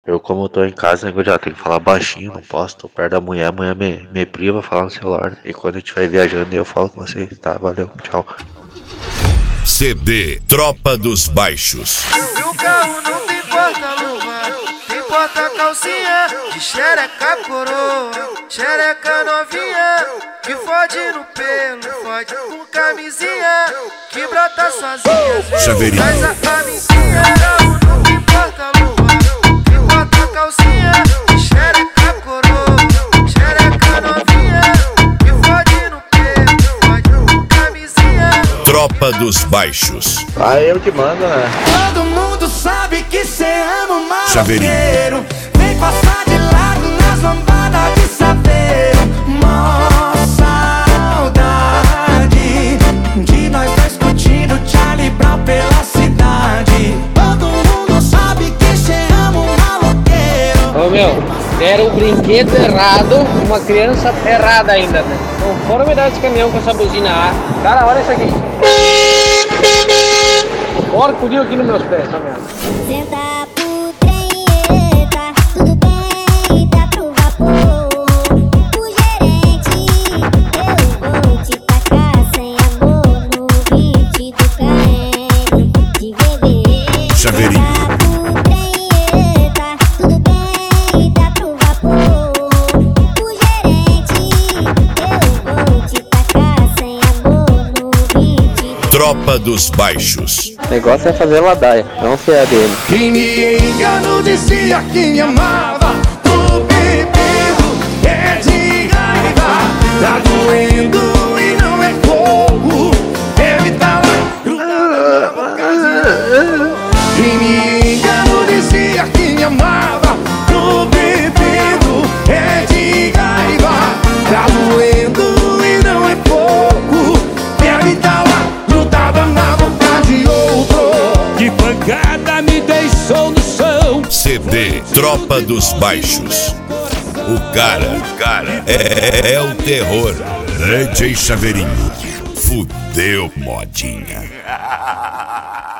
Eu, como tô em casa, né, já tenho que falar baixinho, não posso, tô perto da mulher, a mulher me priva falar no celular. E quando eu estiver viajando, eu falo com você. Tá, valeu, tchau. CD Tropa dos Baixos. No carro não tem porta-luva, tem porta-calcinha, de xereca coroa, xereca novinha, que fode no pelo, fode com camisinha, que brota sozinha. Chaveirinho. Mas a amiguinha, carro não tem porta-luva, tem porta-calcinha, de xereca coroa, xereca novinha, que fode no pelo, fode com camisinha. Tropa dos Baixos. Ah, eu que mando, né? Todo mundo sabe que cê ama o Chaveirinho. maloqueiro. Vem passar de lado nas lambadas de saveiro. Mó saudade de nós dois curtindo Charlie Brown pela cidade. Todo mundo sabe que cê ama o maloqueiro. Ô meu, deram o brinquedo errado, uma criança errada ainda, né? Não foram me dar esse caminhão com essa buzina A. Cara, olha isso aqui. Porco deu aqui nos meus pés, tá vendo? Senta pro trem, tá tudo bem, tá pro vapor. O gerente, eu vou te tacar sem amor no beat do carrego de bebê. Chaveirinho. Senta pro trem, tá tudo bem, tá pro vapor. O gerente, eu vou te tacar sem amor no beat do Tropa dos Baixos. O negócio é fazer ladaia, não ser a dele. Quem me enganou dizia que me amava. Tô bebendo, é de raiva. Tá doendo e não é pouco. Deve tá lá grudada na boca. Quem me enganou dizia que me amava. Tô bebendo, é de raiva. Tá doendo e não é pouco. Deve tá lá grudada na boca de outro. Que pancada me deixou no chão. CD Tropa dos Baixos. O cara é o terror. DJ Chaveirinho. Fudeu, modinha.